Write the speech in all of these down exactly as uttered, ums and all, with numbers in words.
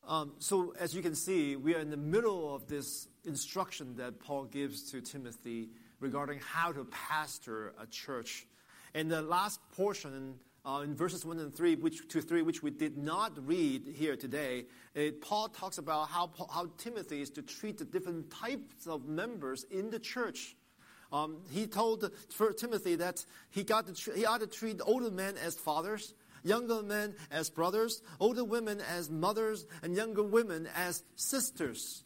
Um, so as you can see, we are in the middle of this instruction that Paul gives to Timothy regarding how to pastor a church. And the last portion, uh, in verses one and three, which to three, which we did not read here today, it, Paul talks about how how Timothy is to treat the different types of members in the church. Um, he told for Timothy that he got to he ought to treat older men as fathers, younger men as brothers, older women as mothers, and younger women as sisters.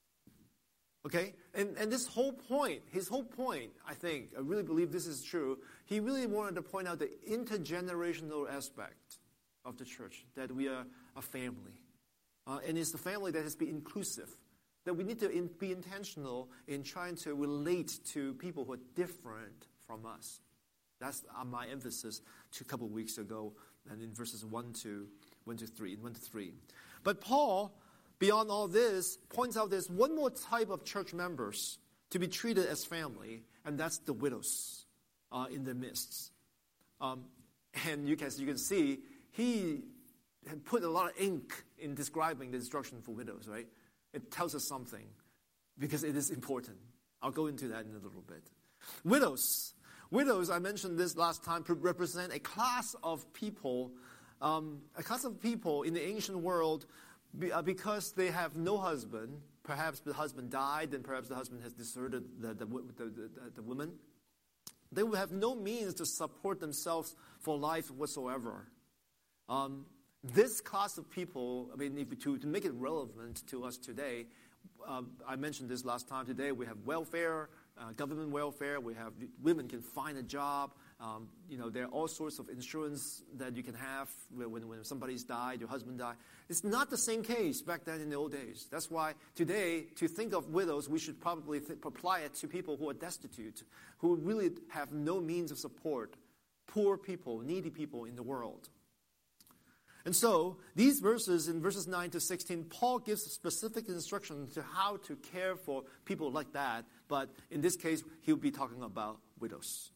Okay? And, and this whole point, his whole point, I think, I really believe this is true, he really wanted to point out the intergenerational aspect of the church, that we are a family. Uh, and it's the family that has to be inclusive, that we need to in, be intentional in trying to relate to people who are different from us. That's uh, my emphasis to a couple of weeks ago, and in verses one to one to three, one to three. But Paul, beyond all this, points out there's one more type of church members to be treated as family, and that's the widows uh, in their midst. Um, and you can, as you can see, he had put a lot of ink in describing the instruction for widows, right? It tells us something, because it is important. I'll go into that in a little bit. Widows. Widows, I mentioned this last time, represent a class of people, um, a class of people in the ancient world because they have no husband. Perhaps the husband died, and perhaps the husband has deserted the, the, the, the, the woman. They will have no means to support themselves for life whatsoever. Um, this class of people, I mean, if to, to make it relevant to us today, uh, I mentioned this last time. Today we have welfare, uh, government welfare. We have women can find a job. Um, you know, there are all sorts of insurance that you can have when, when somebody's died, your husband died. It's not the same case back then in the old days. That's why today, to think of widows, we should probably th- apply it to people who are destitute, who really have no means of support, poor people, needy people in the world. And so, these verses, in verses nine to sixteen, Paul gives specific instructions to how to care for people like that. But in this case, he'll be talking about widows.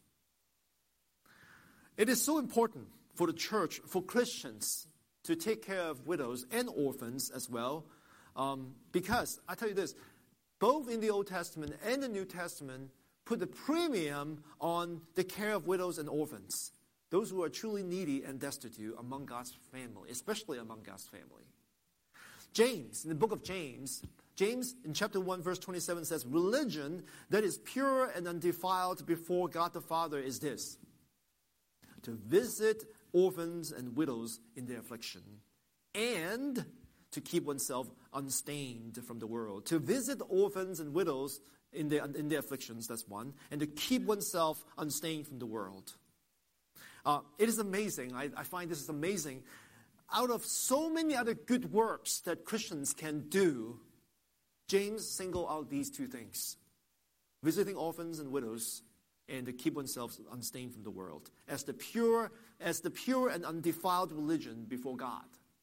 It is so important for the church, for Christians, to take care of widows and orphans as well. Um, because, I tell you this, both in the Old Testament and the New Testament put a premium on the care of widows and orphans. Those who are truly needy and destitute among God's family, especially among God's family. James, in the book of James, James in chapter one verse twenty-seven says, religion that is pure and undefiled before God the Father is this: to visit orphans and widows in their affliction, and to keep oneself unstained from the world. To visit orphans and widows in their, in their afflictions, that's one, and to keep oneself unstained from the world. Uh, it is amazing. I, I find this is amazing. Out of so many other good works that Christians can do, James singled out these two things: visiting orphans and widows, and to keep oneself unstained from the world, as the pure, as the pure and undefiled religion before God.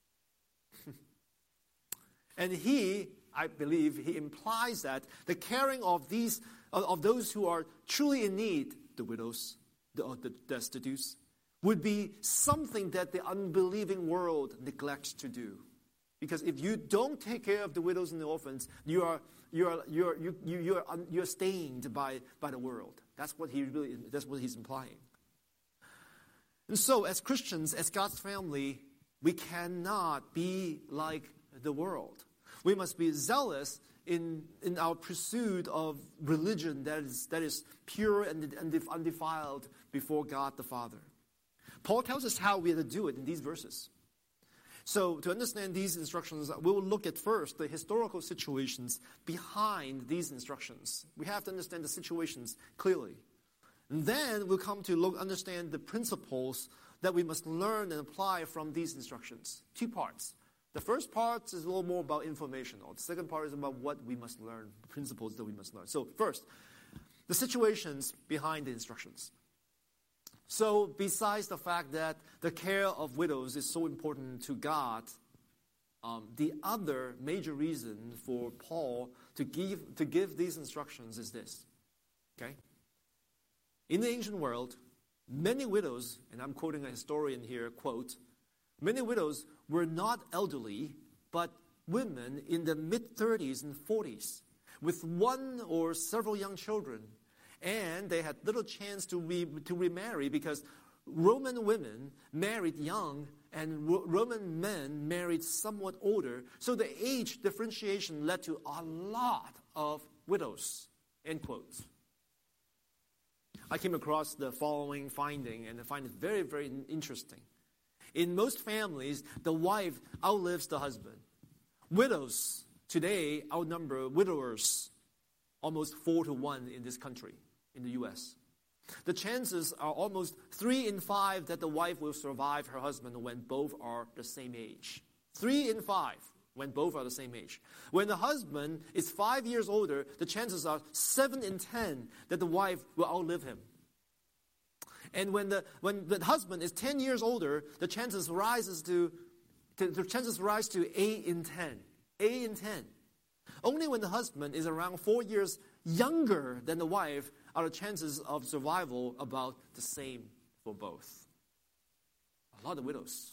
And he, I believe, he implies that the caring of these, of those who are truly in need, the widows, the, the destitute, would be something that the unbelieving world neglects to do. Because if you don't take care of the widows and the orphans, you are you are you are you you you are you're stained by by the world. That's what he really that's what he's implying. And so, as Christians, as God's family, we cannot be like the world. We must be zealous in in our pursuit of religion that is that is pure and undefiled before God the Father. Paul tells us how we are to do it in these verses. So, to understand these instructions, we will look at first the historical situations behind these instructions. We have to understand the situations clearly. And then we'll come to look, understand the principles that we must learn and apply from these instructions. Two parts. The first part is a little more about informational. The second part is about what we must learn, the principles that we must learn. So, first, the situations behind the instructions. So, besides the fact that the care of widows is so important to God, um, the other major reason for Paul to give to give these instructions is this. Okay? In the ancient world, many widows, and I'm quoting a historian here, quote, many widows were not elderly, but women in the mid-thirties and forties with one or several young children, and they had little chance to re, to remarry because Roman women married young and Ro- Roman men married somewhat older. So the age differentiation led to a lot of widows, end quote. I came across the following finding, and I find it very, very interesting. In most families, the wife outlives the husband. Widows today outnumber widowers almost four to one in this country, in the U S. The chances are almost three in five that the wife will survive her husband when both are the same age. Three in five when both are the same age. When the husband is five years older, the chances are seven in ten that the wife will outlive him. And when the when the husband is ten years older, the chances rises to, to the chances rise to eight in ten. Eight in ten. Only when the husband is around four years younger than the wife are the chances of survival about the same for both. A lot of widows.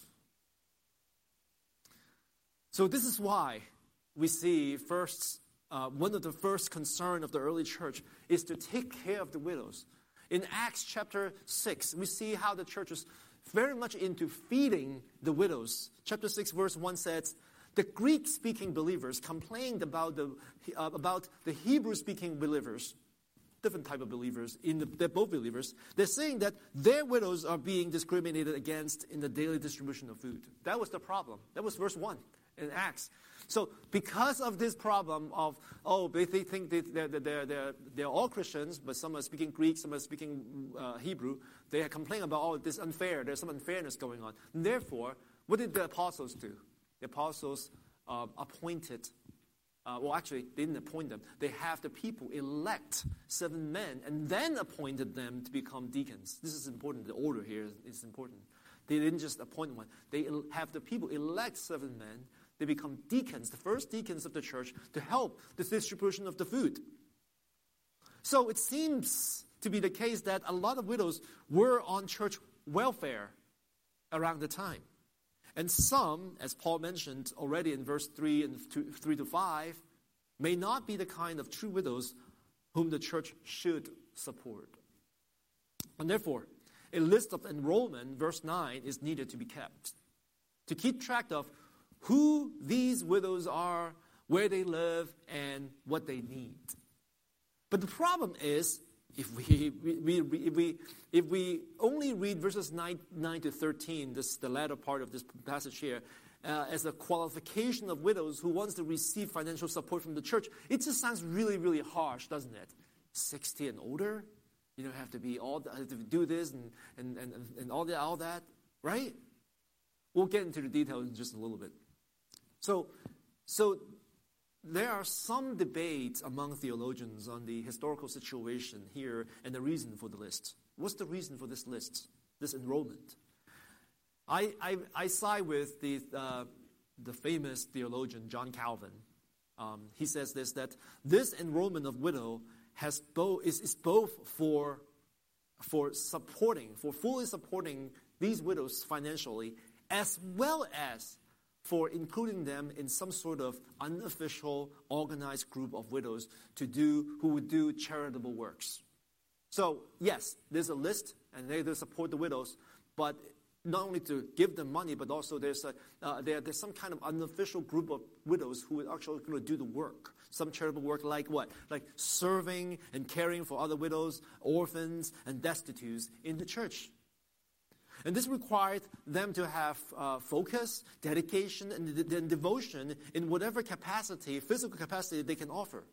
So this is why we see first, uh, one of the first concern of the early church is to take care of the widows. In Acts chapter six, we see how the church is very much into feeding the widows. Chapter six, verse one says, the Greek-speaking believers complained about the uh, about the Hebrew-speaking believers, different type of believers. In the, they're both believers. They're saying that their widows are being discriminated against in the daily distribution of food. That was the problem. That was verse one in Acts. So because of this problem of, oh, they, they think they, they're, they're, they're, they're all Christians, but some are speaking Greek, some are speaking uh, Hebrew, they complain about, oh, this unfair, there's some unfairness going on. And therefore, what did the apostles do? The apostles uh, appointed, uh, well, actually, they didn't appoint them. They have the people elect seven men and then appointed them to become deacons. This is important. The order here is, is important. They didn't just appoint one. They el- have the people elect seven men. They become deacons, the first deacons of the church, to help the distribution of the food. So it seems to be the case that a lot of widows were on church welfare around the time. And some, as Paul mentioned already in verse three and two, three to five, may not be the kind of true widows whom the church should support. And therefore, a list of enrollment, verse nine, is needed to be kept. To keep track of who these widows are, where they live, and what they need. But the problem is, if we, we, we, if we, if we only read verses nine, nine to thirteen, this the latter part of this passage here, uh, as a qualification of widows who wants to receive financial support from the church, it just sounds really, really harsh, doesn't it? sixty and older? You don't have to be all have to do this and, and, and, and all that, all that, right? We'll get into the details in just a little bit. So, so there are some debates among theologians on the historical situation here and the reason for the list. What's the reason for this list, this enrollment? I I, I side with the uh, the famous theologian John Calvin. Um, he says this, that this enrollment of widow has both is, is both for for supporting, for fully supporting these widows financially, as well as for including them in some sort of unofficial, organized group of widows to do who would do charitable works. So, yes, there's a list, and they, they support the widows, but not only to give them money, but also there's a uh, there, there's some kind of unofficial group of widows who are actually going to do the work. Some charitable work like what? Like serving and caring for other widows, orphans, and destitutes in the church. And this required them to have uh, focus, dedication, and, de- and devotion in whatever capacity, physical capacity they can offer.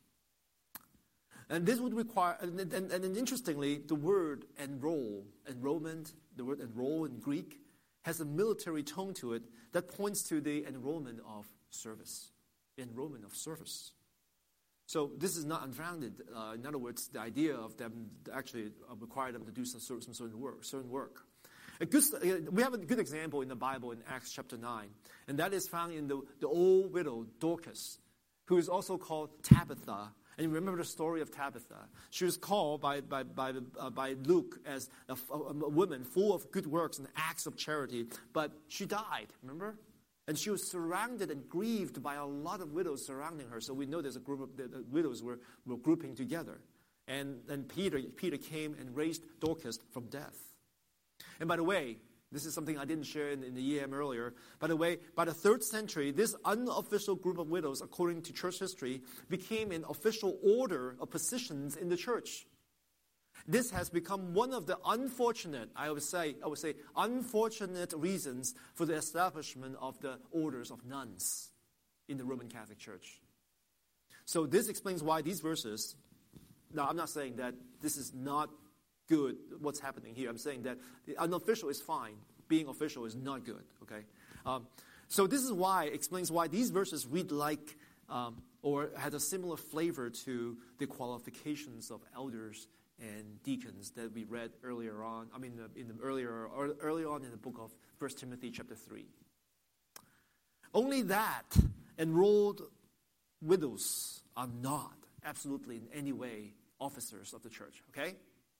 And this would require, and, and, and interestingly, the word enroll, enrollment, the word enroll in Greek, has a military tone to it that points to the enrollment of service. Enrollment of service. So this is not unfounded. Uh, in other words, the idea of them actually uh, require them to do some, some certain work. Certain work. A good, we have a good example in the Bible in Acts chapter nine, and that is found in the, the old widow Dorcas, who is also called Tabitha. And you remember the story of Tabitha. She was called by, by, by, uh, by Luke as a, a, a woman full of good works and acts of charity, but she died, remember? And she was surrounded and grieved by a lot of widows surrounding her. So we know there's a group of the, the widows were, were grouping together. And then Peter, Peter came and raised Dorcas from death. And by the way, this is something I didn't share in, in the E M earlier. By the way, by the third century, this unofficial group of widows, according to church history, became an official order of positions in the church. This has become one of the unfortunate, I would say, I would say, unfortunate reasons for the establishment of the orders of nuns in the Roman Catholic Church. So this explains why these verses. Now, I'm not saying that this is not good, what's happening here. I'm saying that the unofficial is fine. Being official is not good, okay? Um, so this is why, explains why these verses read like, um, or had a similar flavor to the qualifications of elders and deacons that we read earlier on, I mean, in the earlier, or earlier on in the book of First Timothy chapter three. Only that enrolled widows are not absolutely in any way officers of the church, okay?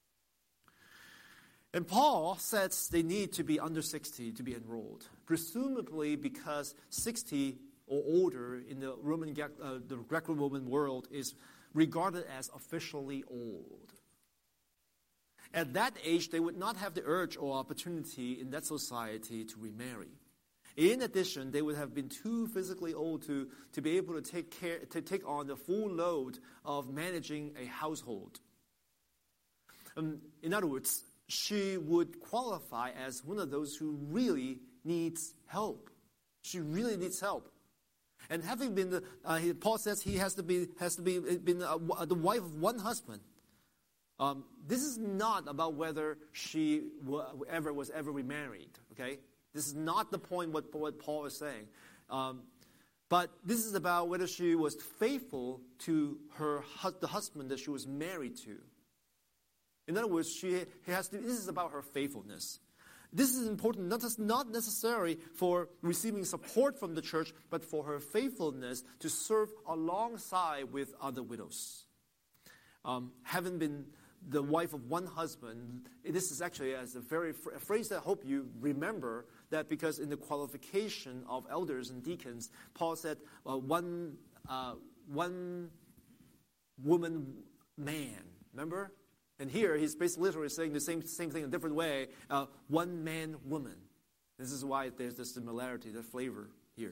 And Paul says they need to be under sixty to be enrolled, presumably because sixty or older in the Roman, uh, the Greco-Roman world is regarded as officially old. At that age, they would not have the urge or opportunity in that society to remarry. In addition, they would have been too physically old to, to be able to take care to take on the full load of managing a household. Um, in other words, she would qualify as one of those who really needs help. She really needs help. And having been, the, uh, Paul says he has to be has to be been a, the wife of one husband. Um, this is not about whether she w- ever was ever remarried. Okay, this is not the point. What what Paul is saying, um, but this is about whether she was faithful to her the husband that she was married to. In other words, she he has to. This is about her faithfulness. This is important, not just not necessarily for receiving support from the church, but for her faithfulness to serve alongside with other widows. Um, having been the wife of one husband, this is actually as a very a phrase that I hope you remember, that because in the qualification of elders and deacons, Paul said uh, one uh, one woman man. Remember? And here he's basically literally saying the same same thing in a different way. Uh, one man woman. This is why there's the similarity, the flavor here.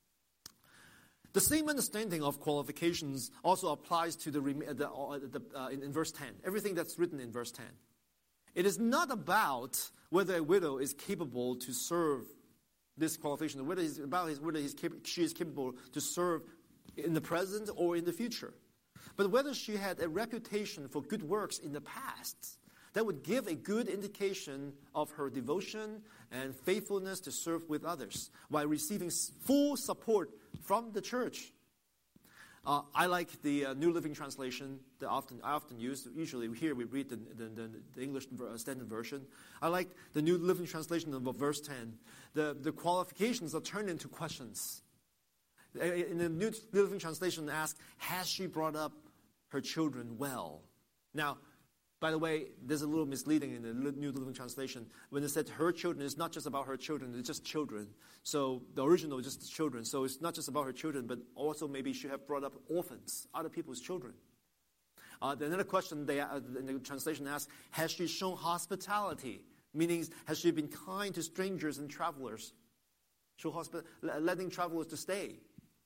The same understanding of qualifications also applies to the, the, uh, the uh, in, in verse ten. Everything that's written in verse ten. It is not about whether a widow is capable to serve this qualification, whether it's about his, whether he's cap- she is capable to serve in the present or in the future, but whether she had a reputation for good works in the past. That would give a good indication of her devotion and faithfulness to serve with others while receiving full support from the church. Uh, I like the uh, New Living Translation that often I often use. Usually here we read the, the, the, the English Standard Version. I like the New Living Translation of verse ten. The, the qualifications are turned into questions. In the New Living Translation asks, has she brought up her children well? Now, by the way, there's a little misleading in the New Living Translation. When it said her children, it's not just about her children, it's just children. So the original is just children. So it's not just about her children, but also maybe she have brought up orphans, other people's children. Uh, another question they, uh, in the translation asks, has she shown hospitality? Meaning, has she been kind to strangers and travelers? Show hospi- letting travelers to stay.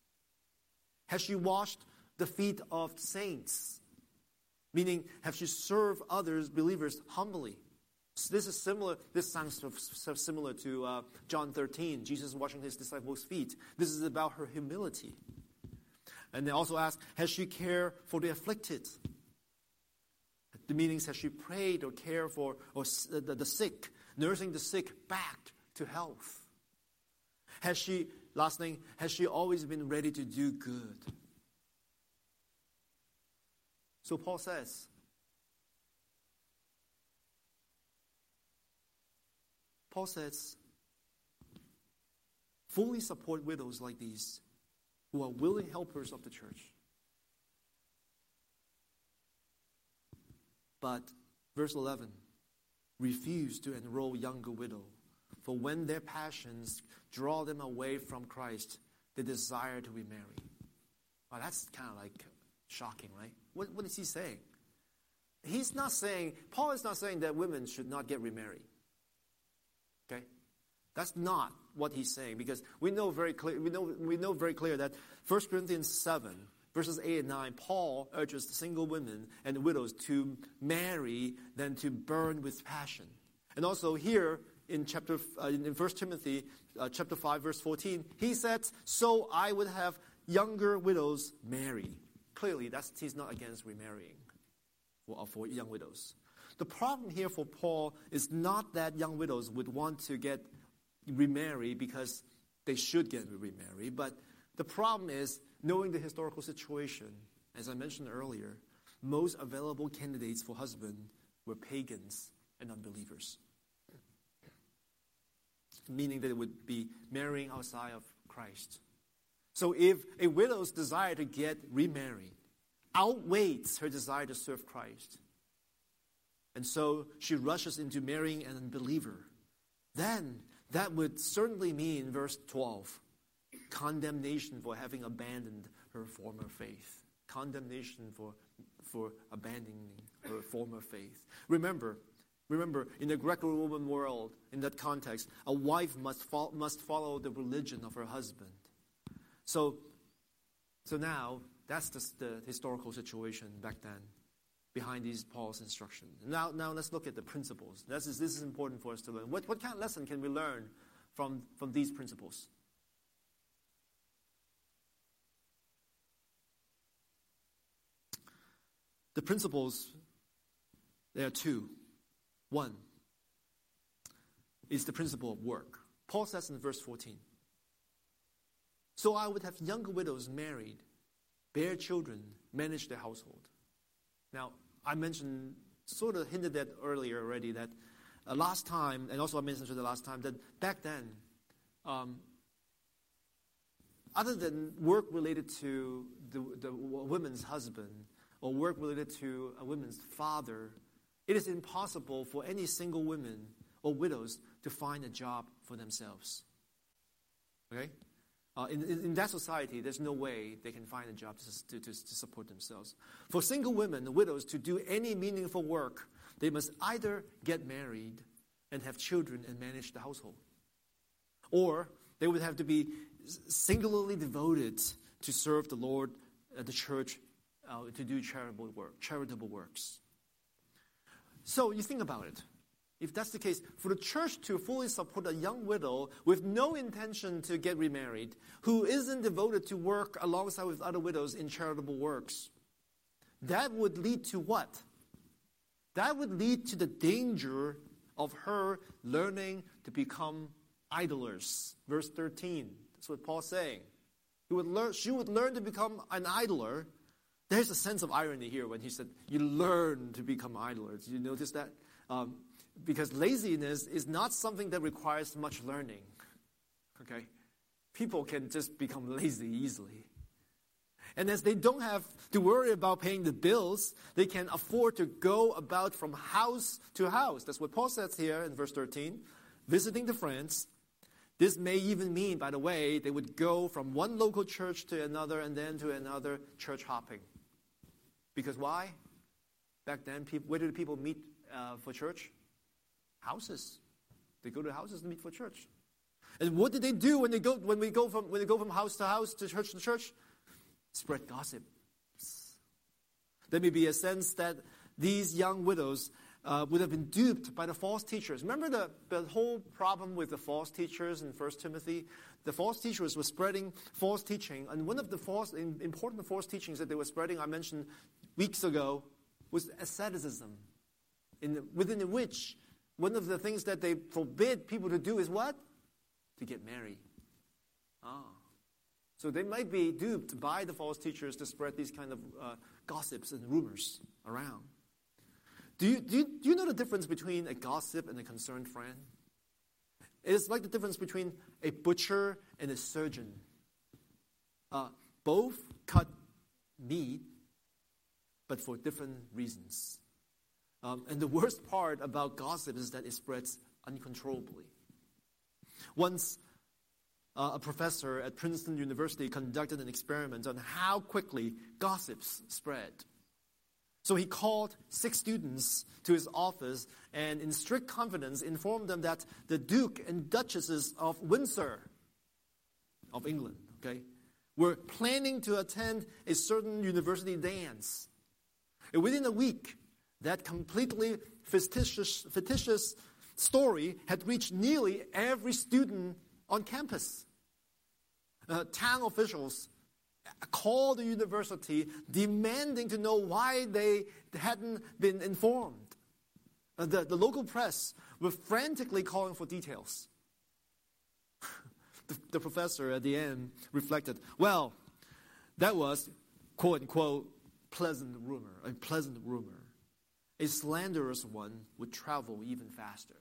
Has she washed the feet of saints? Meaning, have she served others, believers, humbly? So this is similar. This sounds similar to uh, John thirteen, Jesus washing his disciples' feet. This is about her humility. And they also ask, has she cared for the afflicted? The meanings, has she prayed or cared for or the, the sick, nursing the sick back to health? Has she, last thing, has she always been ready to do good? So Paul says, Paul says, fully support widows like these who are willing helpers of the church. But, verse eleven, refuse to enroll younger widow For when their passions draw them away from Christ, they desire to remarry. Well, that's kind of like shocking, right? What, what is he saying? He's not saying, Paul is not saying that women should not get remarried. Okay? That's not what he's saying, because we know very clear, we know, we know very clear that First Corinthians seven, verses eight and nine, Paul urges the single women and widows to marry than to burn with passion. And also here in chapter uh, in First Timothy uh, chapter five, verse fourteen, he says, "So I would have younger widows marry." Clearly, that's he's not against remarrying for, for young widows. The problem here for Paul is not that young widows would want to get remarried because they should get remarried, but the problem is, knowing the historical situation, as I mentioned earlier, most available candidates for husband were pagans and unbelievers, meaning that they would be marrying outside of Christ. So if a widow's desire to get remarried outweighs her desire to serve Christ, and so she rushes into marrying an unbeliever, then that would certainly mean, verse twelve, condemnation for having abandoned her former faith. Condemnation for, for abandoning her former faith. Remember, remember, in the Greco-Roman world, in that context, a wife must, fo- must follow the religion of her husband. So, so now, that's the, the historical situation back then behind these Paul's instruction. Now, now let's look at the principles. This is, this is important for us to learn. What, what kind of lesson can we learn from, from these principles? The principles, there are two. One is the principle of work. Paul says in verse fourteen, "So I would have younger widows married, bear children, manage their household." Now, I mentioned, sort of hinted at earlier already, that uh, last time, and also I mentioned the last time, that back then, um, other than work related to the, the woman's husband, or work related to a woman's father, it is impossible for any single women or widows to find a job for themselves. Okay? Uh, in, in, in that society, there's no way they can find a job to, to, to support themselves. For single women and widows to do any meaningful work, they must either get married and have children and manage the household, or they would have to be singularly devoted to serve the Lord, uh, the church, Uh, to do charitable work, charitable works. So you think about it. If that's the case, for the church to fully support a young widow with no intention to get remarried, who isn't devoted to work alongside with other widows in charitable works, that would lead to what? That would lead to the danger of her learning to become idlers. Verse thirteen, that's what Paul's saying. He would learn, she would learn to become an idler. There's a sense of irony here when he said, you learn to become idlers. Did you notice that? Um, because laziness is not something that requires much learning. Okay? People can just become lazy easily. And as they don't have to worry about paying the bills, they can afford to go about from house to house. That's what Paul says here in verse thirteen, visiting the friends. This may even mean, by the way, they would go from one local church to another and then to another, church hopping. Because why? Back then, people, where did people meet uh, for church? Houses. They go to houses to meet for church. And what did they do when they go when we go from when they go from house to house, to church to church? Spread gossip. There may be a sense that these young widows uh, would have been duped by the false teachers. Remember the, the whole problem with the false teachers in First Timothy? The false teachers were spreading false teaching. And one of the false, important false teachings that they were spreading, I mentioned weeks ago, was asceticism, in the, within which one of the things that they forbid people to do is what? To get married. Ah. So they might be duped by the false teachers to spread these kind of uh, gossips and rumors around. Do you, do, you, do you know the difference between a gossip and a concerned friend? It is like the difference between a butcher and a surgeon. Uh, both cut meat, but for different reasons. Um, and the worst part about gossip is that it spreads uncontrollably. Once, uh, a professor at Princeton University conducted an experiment on how quickly gossips spread. So he called six students to his office and in strict confidence informed them that the Duke and Duchesses of Windsor, of England, okay, were planning to attend a certain university dance. And within a week, that completely fictitious, fictitious story had reached nearly every student on campus. Uh, town officials called the university demanding to know why they hadn't been informed. Uh, the, the local press were frantically calling for details. the, the professor at the end reflected, well, that was, quote unquote, pleasant rumor, a pleasant rumor. A slanderous one would travel even faster.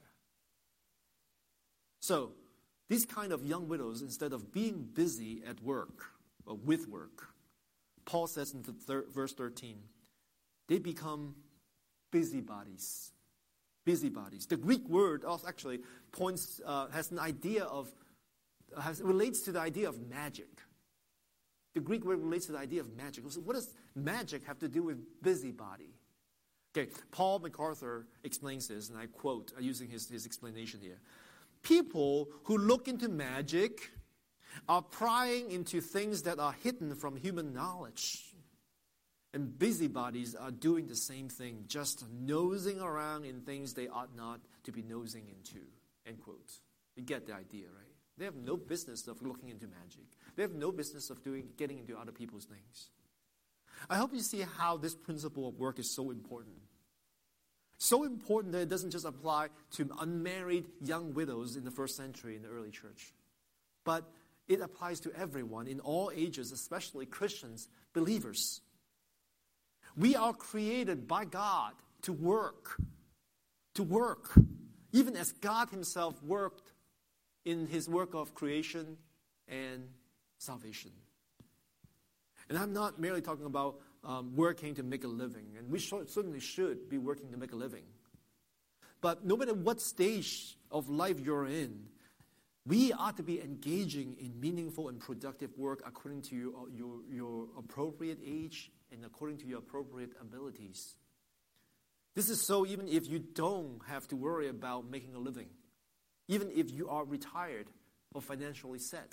So, these kind of young widows, instead of being busy at work, or with work, Paul says in the thir- verse thirteen, they become busybodies. Busybodies. The Greek word also actually points, uh, has an idea of, uh, has, relates to the idea of magic. The Greek word relates to the idea of magic. So what does magic have to do with busybody? Okay, Paul MacArthur explains this, and I quote, uh, using his, his explanation here. People who look into magic are prying into things that are hidden from human knowledge. And busybodies are doing the same thing, just nosing around in things they ought not to be nosing into. End quote. You get the idea, right? They have no business of looking into magic. They have no business of doing, getting into other people's things. I hope you see how this principle of work is so important. So important that it doesn't just apply to unmarried young widows in the first century in the early church, but it applies to everyone in all ages, especially Christians, believers. We are created by God to work, to work, even as God himself worked in his work of creation and salvation. And I'm not merely talking about um, working to make a living, and we sh- certainly should be working to make a living. But no matter what stage of life you're in, we ought to be engaging in meaningful and productive work according to your, your, your appropriate age and according to your appropriate abilities. This is so even if you don't have to worry about making a living, even if you are retired or financially set.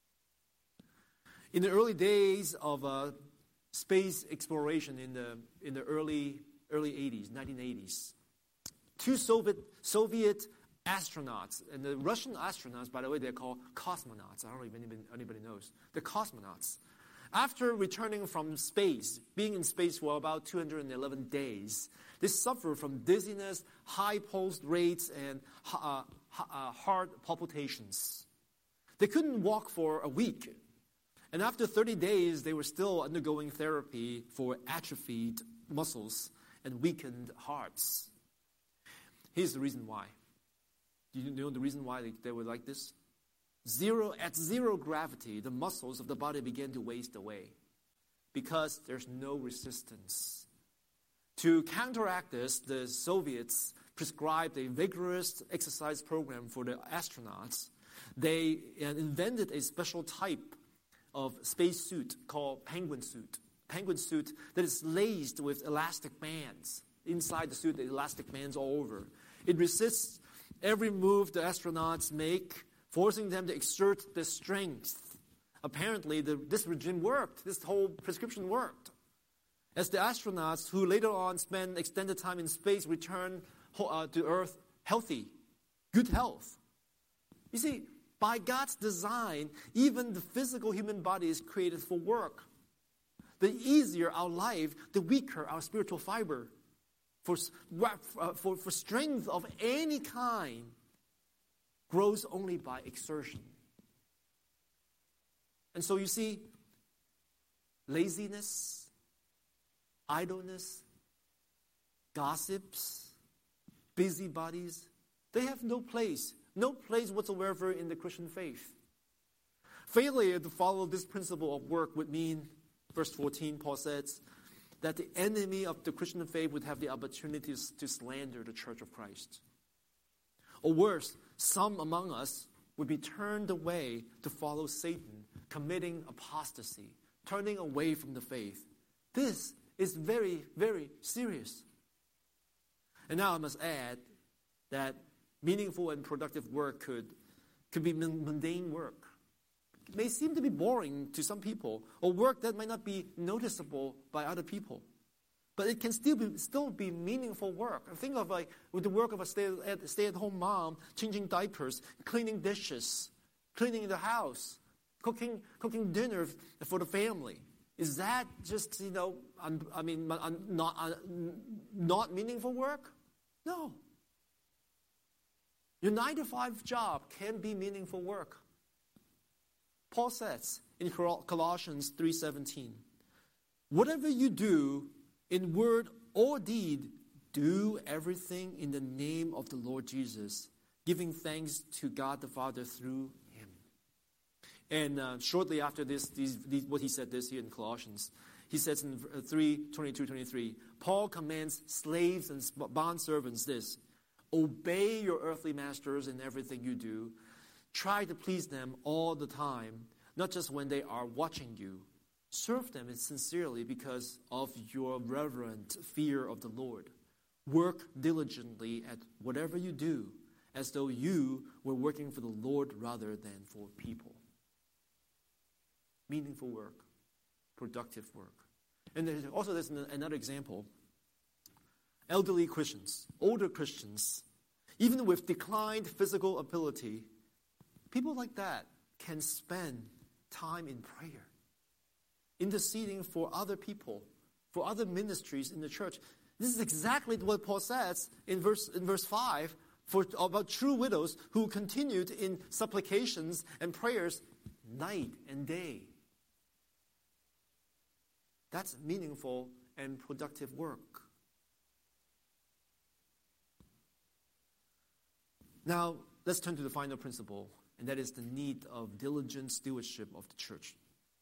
In the early days of uh, space exploration in the in the early early eighties, nineteen eighties, two Soviet Soviet astronauts, and the Russian astronauts, by the way, they're called cosmonauts. I don't know if anybody, anybody knows. The cosmonauts. After returning from space, being in space for about two hundred eleven days, they suffer from dizziness, high pulse rates, and uh, uh, heart palpitations. They couldn't walk for a week. And after thirty days, they were still undergoing therapy for atrophied muscles and weakened hearts. Here's the reason why. Do you know the reason why they, they were like this? Zero, at zero gravity, the muscles of the body began to waste away because there's no resistance. To counteract this, the Soviets prescribed a vigorous exercise program for the astronauts. They uh, invented a special type of space suit called penguin suit. Penguin suit that is laced with elastic bands. Inside the suit, the elastic bands all over. It resists every move the astronauts make, forcing them to exert their strength. Apparently, the, this regime worked. This whole prescription worked. As the astronauts who later on spend extended time in space return uh, to Earth healthy, good health. You see, by God's design, even the physical human body is created for work. The easier our life, the weaker our spiritual fiber. For, for, for strength of any kind grows only by exertion. And so you see, laziness, idleness, gossips, busybodies, they have no place. No place whatsoever in the Christian faith. Failure to follow this principle of work would mean, verse fourteen, Paul says, that the enemy of the Christian faith would have the opportunities to slander the church of Christ. Or worse, some among us would be turned away to follow Satan, committing apostasy, turning away from the faith. This is very, very serious. And now I must add that meaningful and productive work could, could be mundane work. It may seem to be boring to some people, or work that might not be noticeable by other people. But it can still be still be meaningful work. Think of like with the work of a stay at stay at home mom, changing diapers, cleaning dishes, cleaning the house, cooking cooking dinner for the family. Is that just you know un, I mean un, not un, not meaningful work? No. Your nine to five job can be meaningful work. Paul says in Colossians three seventeen, whatever you do, in word or deed, do everything in the name of the Lord Jesus, giving thanks to God the Father through him. And uh, shortly after this, these, these, what he said this here in Colossians, he says in three twenty-two twenty-three, Paul commands slaves and bondservants this, obey your earthly masters in everything you do. Try to please them all the time, not just when they are watching you. Serve them sincerely because of your reverent fear of the Lord. Work diligently at whatever you do, as though you were working for the Lord rather than for people. Meaningful work, productive work. And there's also there's another example. Elderly Christians, older Christians, even with declined physical ability, people like that can spend time in prayer, interceding for other people, for other ministries in the church. This is exactly what Paul says in verse in verse five for, about true widows who continued in supplications and prayers night and day. That's meaningful and productive work. Now, let's turn to the final principle, and that is the need of diligent stewardship of the church.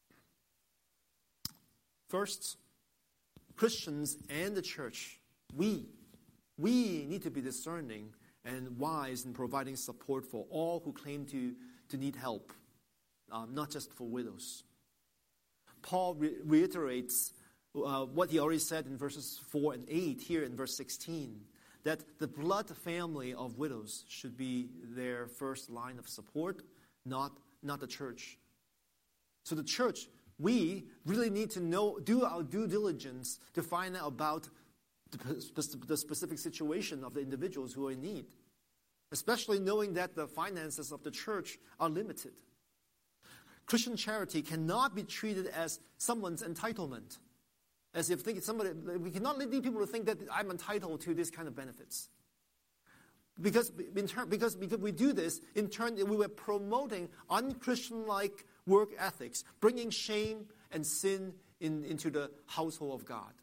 First, Christians and the church, we, we need to be discerning and wise in providing support for all who claim to, to need help, um, not just for widows. Paul re- reiterates uh, what he already said in verses four and eight, here in verse sixteen, that the blood family of widows should be their first line of support, not, not the church. So the church, we really need to know, do our due diligence to find out about the, the specific situation of the individuals who are in need, especially knowing that the finances of the church are limited. Christian charity cannot be treated as someone's entitlement, as if think somebody. We cannot lead people to think that I'm entitled to this kind of benefits. Because in turn, because because we do this, in turn, we were promoting unchristian-like work ethics, bringing shame and sin in, into the household of God.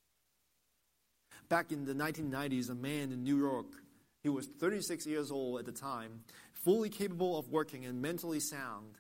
Back in the nineteen nineties, a man in New York, he was thirty-six years old at the time, fully capable of working and mentally sound.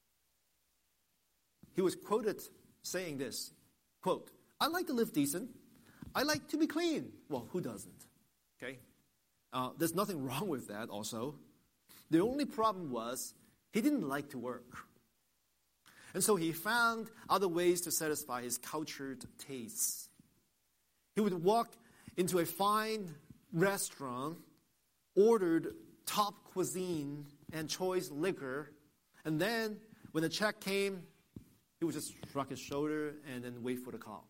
He was quoted saying this, quote, I like to live decent. I like to be clean. Well, who doesn't? Okay? Uh, there's nothing wrong with that also. The only problem was he didn't like to work. And so he found other ways to satisfy his cultured tastes. He would walk into a fine restaurant, ordered top cuisine and choice liquor, and then when the check came, he would just shrug his shoulder and then wait for the cops.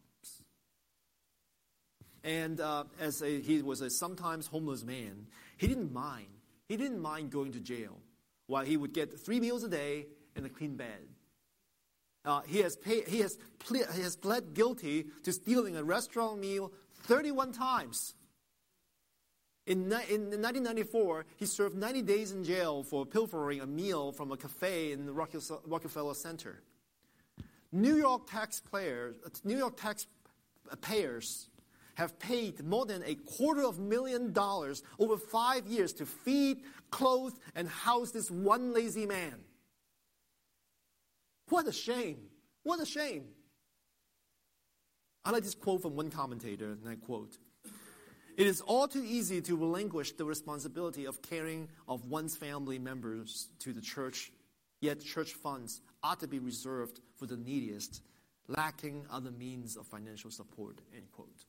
And uh, as a, he was a sometimes homeless man, he didn't mind. He didn't mind going to jail, while he would get three meals a day and a clean bed. Uh, he has paid, he has ple- he has pled guilty to stealing a restaurant meal thirty-one times. In, in nineteen ninety-four, he served ninety days in jail for pilfering a meal from a cafe in the Rockefeller Center. New York taxpayers, New York taxpayers have paid more than a quarter of a million dollars over five years to feed, clothe, and house this one lazy man. What a shame. What a shame. I like this quote from one commentator, and I quote, It is all too easy to relinquish the responsibility of caring of one's family members to the church, yet church funds ought to be reserved for the neediest, lacking other means of financial support, end quote.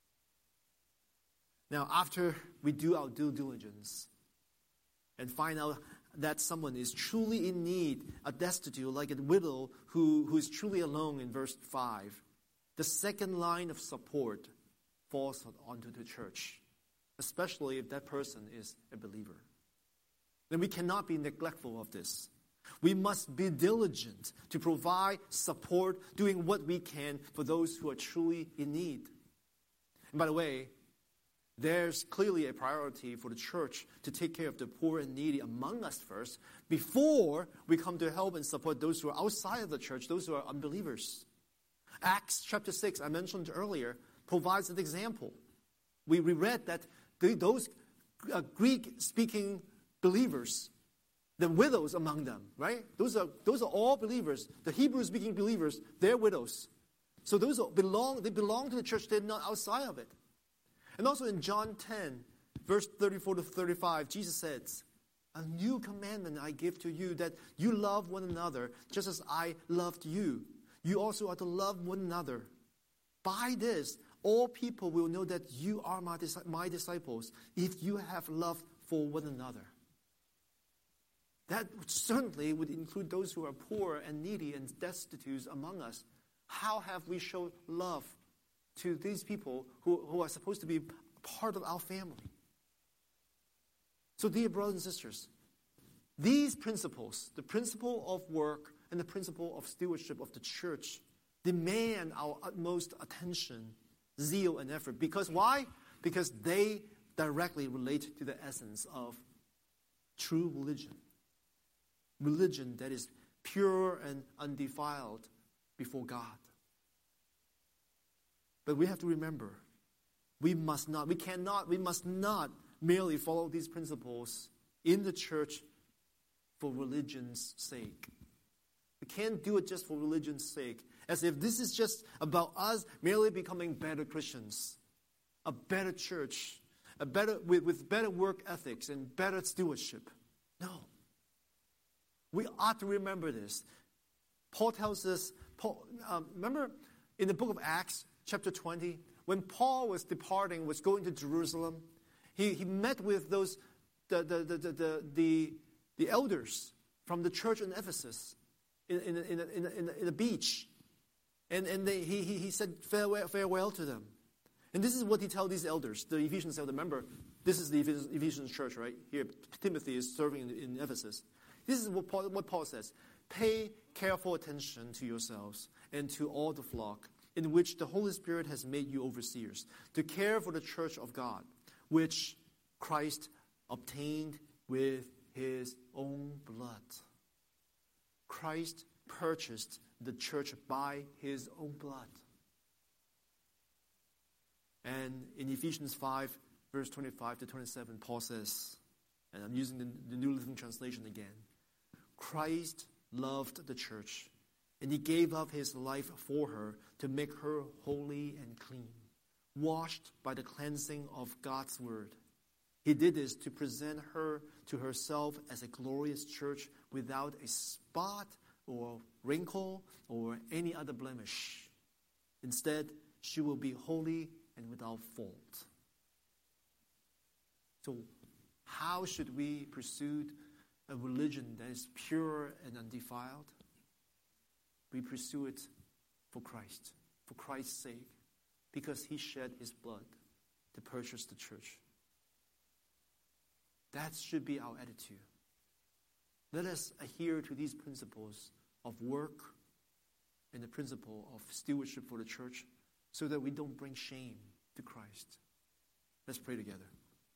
Now, after we do our due diligence and find out that someone is truly in need, a destitute, like a widow who, who is truly alone in verse five, the second line of support falls onto the church, especially if that person is a believer. Then we cannot be neglectful of this. We must be diligent to provide support, doing what we can for those who are truly in need. And by the way, there's clearly a priority for the church to take care of the poor and needy among us first, before we come to help and support those who are outside of the church, those who are unbelievers. Acts chapter six, I mentioned earlier, provides an example. We, we read that the, those uh, Greek-speaking believers, the widows among them, right? Those are those are all believers. The Hebrew-speaking believers, they're widows. So those are belong. They belong to the church. They're not outside of it. And also in John ten, verse thirty-four to thirty-five, Jesus says, "A new commandment I give to you, that you love one another, just as I loved you. You also are to love one another. By this, all people will know that you are my, my disciples, if you have love for one another." That certainly would include those who are poor and needy and destitute among us. How have we shown love to these people who, who are supposed to be part of our family? So, dear brothers and sisters, these principles, the principle of work and the principle of stewardship of the church, demand our utmost attention, zeal, and effort. Because why? Because they directly relate to the essence of true religion. Religion that is pure and undefiled before God. But we have to remember, we must not, we cannot, we must not merely follow these principles in the church for religion's sake. We can't do it just for religion's sake, as if this is just about us merely becoming better Christians, a better church, a better with, with better work ethics and better stewardship. No. We ought to remember this. Paul tells us, Paul, um, remember in the book of Acts, chapter twenty, when Paul was departing, was going to Jerusalem, he, he met with those the the, the, the, the, the the elders from the church in Ephesus in in in, in, in, in the beach, and and they, he he said farewell farewell to them, and this is what he told these elders, the Ephesians elders. Remember, this is the Ephesians church, right here. Timothy is serving in, in Ephesus. This is what Paul, what Paul says: pay careful attention to yourselves and to all the flock, in which the Holy Spirit has made you overseers, to care for the church of God, which Christ obtained with his own blood. Christ purchased the church by his own blood. And in Ephesians five, verse twenty-five to twenty-seven, Paul says, and I'm using the, the New Living Translation again, Christ loved the church, and he gave up his life for her to make her holy and clean, washed by the cleansing of God's word. He did this to present her to herself as a glorious church without a spot or wrinkle or any other blemish. Instead, she will be holy and without fault. So, how should we pursue a religion that is pure and undefiled? We pursue it for Christ, for Christ's sake, because he shed his blood to purchase the church. That should be our attitude. Let us adhere to these principles of work and the principle of stewardship for the church, so that we don't bring shame to Christ. Let's pray together.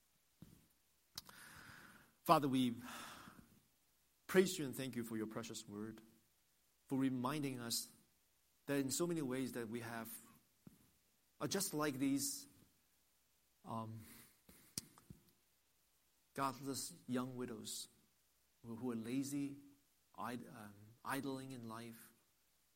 Father, we praise you and thank you for your precious word, for reminding us that in so many ways that we have are just like these um, godless young widows who, who are lazy, id- um, idling in life,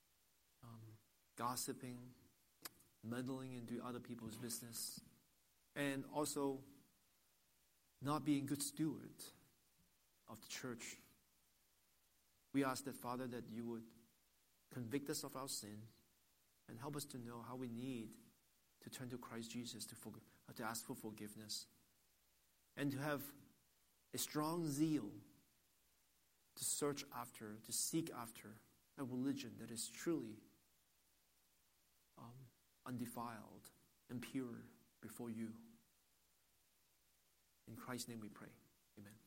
um, gossiping, meddling into other people's business. and also not being good stewards of the church. We ask that, Father, that you would convict us of our sin and help us to know how we need to turn to Christ Jesus to, forg- to ask for forgiveness, and to have a strong zeal to search after, to seek after a religion that is truly um, undefiled and pure before you. In Christ's name we pray. Amen.